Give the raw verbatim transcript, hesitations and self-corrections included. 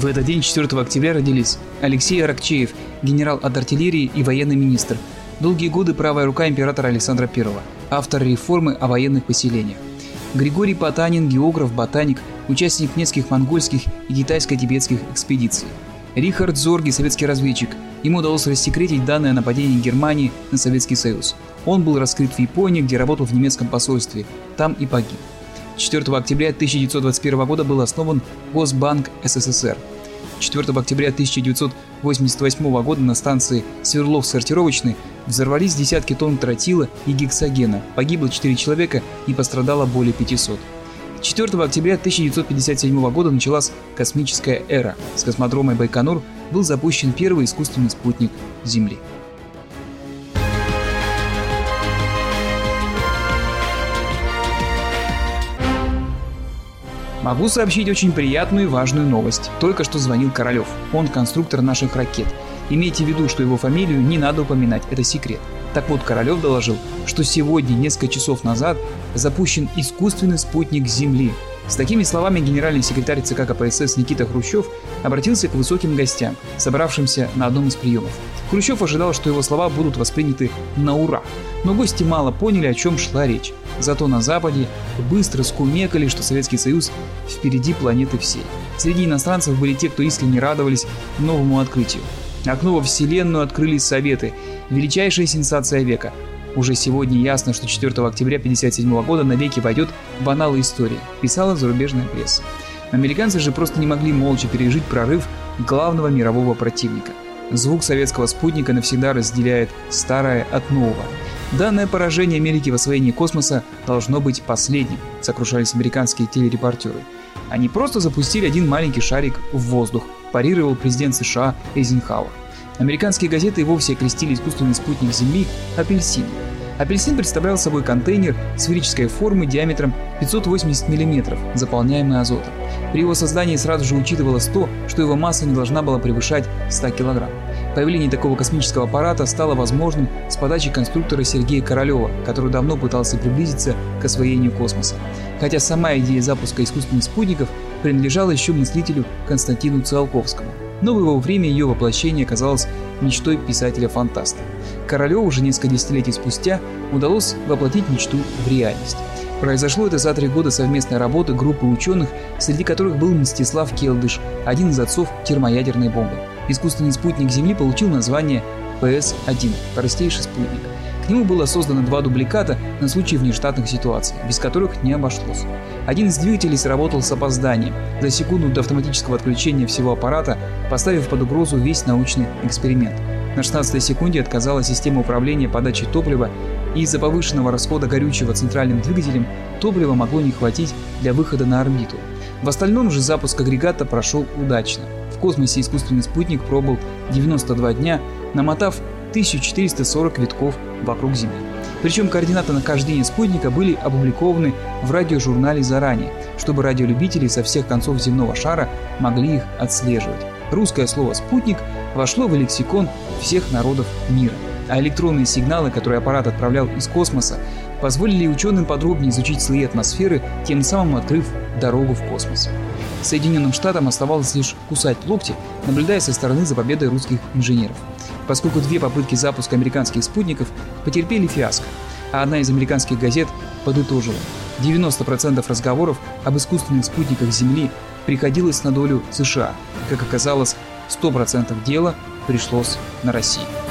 В этот день, четвёртого октября, родились Алексей Аракчеев, генерал от артиллерии и военный министр, долгие годы правая рука императора Александра Первого, автор реформы о военных поселениях. Григорий Потанин, географ, ботаник, участник нескольких монгольских и китайско-тибетских экспедиций. Рихард Зорге, советский разведчик. Ему удалось рассекретить данные о нападении Германии на Советский Союз. Он был раскрыт в Японии, где работал в немецком посольстве. Там и погиб. четвёртого октября тысяча девятьсот двадцать первого года был основан Госбанк СССР. четвёртого октября тысяча девятьсот восемьдесят восьмого года на станции Свердловск-Сортировочной взорвались десятки тонн тротила и гексогена, погибло четыре человека и пострадало более пятисот. четвёртого октября тысяча девятьсот пятьдесят седьмого года началась космическая эра. С космодрома Байконур был запущен первый искусственный спутник Земли. Могу сообщить очень приятную и важную новость. Только что звонил Королев. Он конструктор наших ракет. Имейте в виду, что его фамилию не надо упоминать, это секрет. Так вот, Королев доложил, что сегодня, несколько часов назад, запущен искусственный спутник Земли. С такими словами генеральный секретарь ЦК КПСС Никита Хрущев обратился к высоким гостям, собравшимся на одном из приемов. Хрущев ожидал, что его слова будут восприняты на ура, но гости мало поняли, о чем шла речь. Зато на Западе быстро скумекали, что Советский Союз впереди планеты всей. Среди иностранцев были те, кто искренне радовались новому открытию. Окно во Вселенную открыли Советы, величайшая сенсация века. Уже сегодня ясно, что четвёртого октября тысяча девятьсот пятьдесят седьмого года навеки войдет в анналы истории, писала зарубежная пресса. Американцы же просто не могли молча пережить прорыв главного мирового противника. Звук советского спутника навсегда разделяет старое от нового. Данное поражение Америки в освоении космоса должно быть последним, сокрушались американские телерепортеры. Они просто запустили один маленький шарик в воздух, парировал президент США Эйзенхауэр. Американские газеты и вовсе окрестили искусственный спутник Земли апельсином. Апельсин представлял собой контейнер сферической формы диаметром пятьсот восемьдесят миллиметров, заполняемый азотом. При его создании сразу же учитывалось то, что его масса не должна была превышать ста килограмм. Появление такого космического аппарата стало возможным с подачи конструктора Сергея Королева, который давно пытался приблизиться к освоению космоса. Хотя сама идея запуска искусственных спутников принадлежала еще мыслителю Константину Циолковскому. Но в его время ее воплощение оказалось мечтой писателя-фантаста. Королеву уже несколько десятилетий спустя удалось воплотить мечту в реальность. Произошло это за три года совместной работы группы ученых, среди которых был Мстислав Келдыш, один из отцов термоядерной бомбы. Искусственный спутник Земли получил название Пэ Эс один – простейший спутник. К нему было создано два дубликата на случай внештатных ситуаций, без которых не обошлось. Один из двигателей сработал с опозданием, за секунду до автоматического отключения всего аппарата, поставив под угрозу весь научный эксперимент. На шестнадцатой секунде отказала система управления подачей топлива, и из-за повышенного расхода горючего центральным двигателем топлива могло не хватить для выхода на орбиту. В остальном же запуск агрегата прошел удачно. В космосе искусственный спутник пробыл девяносто два дня, намотав тысячу четыреста сорок витков вокруг Земли. Причем координаты нахождения спутника были опубликованы в радиожурнале заранее, чтобы радиолюбители со всех концов земного шара могли их отслеживать. Русское слово «спутник» вошло в лексикон всех народов мира, а электронные сигналы, которые аппарат отправлял из космоса, позволили ученым подробнее изучить слои атмосферы, тем самым открыв дорогу в космос. Соединенным Штатам оставалось лишь кусать локти, наблюдая со стороны за победой русских инженеров, поскольку две попытки запуска американских спутников потерпели фиаско, а одна из американских газет подытожила: девяносто процентов разговоров об искусственных спутниках Земли приходилось на долю США, и, как оказалось, сто процентов дела пришлось на Россию.